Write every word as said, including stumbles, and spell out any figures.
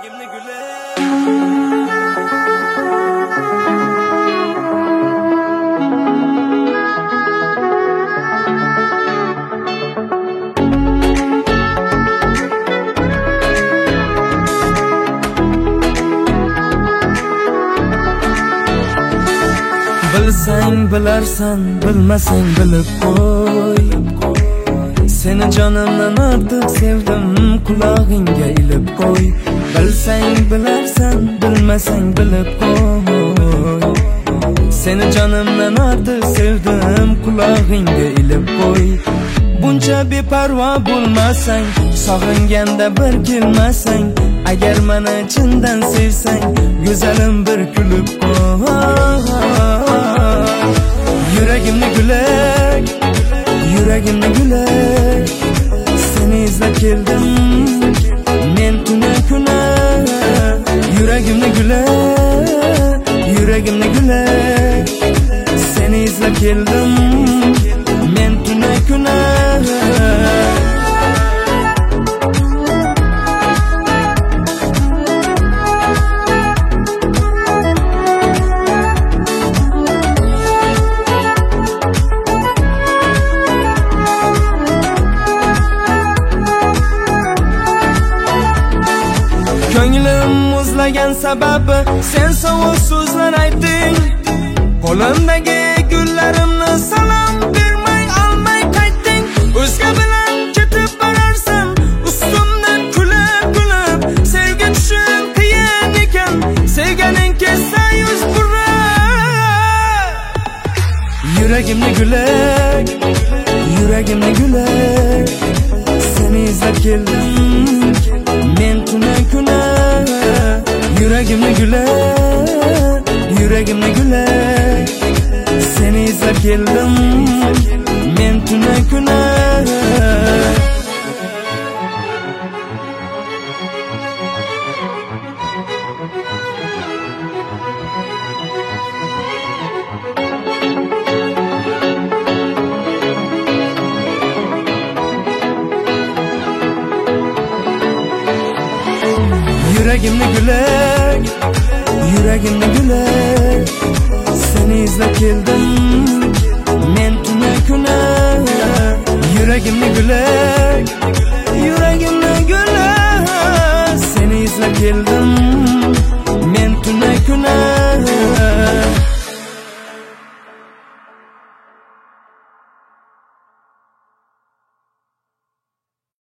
Yuragimni guli Bilsang bilarsan, bilmasang bilib qo'y. Seni jonimdan ortiq sevdim, qulog'ingga ilib qo'y. Bilsang bilarsan, bilmasang bilib qo'y. Seni jonimdan ortiq sevdim, qulog'ingga ilib qo'y. Buncha beparvo bo'lmasang, sog'inganda bir kelmasang, agar meni chindan sevsang, go'zalim bir kulib qo'y. Yuragimni gulak, yuragimni gulak, seni izlab keldim men tuna kuna. Yuragimni gulak, yuragimni gulak, seni izlab keldim men tuna kuna. Ko'nglim muzlagan sababi sen sovuq so'zlar aytding. Qo'limdagi gullarimni salom bermay olmay qaytding. O'zga bilan ketib borarsan, ustimdan kulib kulib. Sevgi tushun qiyin ekan, sevganing kelsa yuz burra. Yuragimni gulak, yuragimni gulak, seni izlab keldim men tuna kuna. Yuragimni gulak, yuragimni gulak, seni izlab keldim men tuna kuna. Yuragimni gulak, yuragimni gulak, seni izlab keldim men tuna kuna. Yuragimni gulak,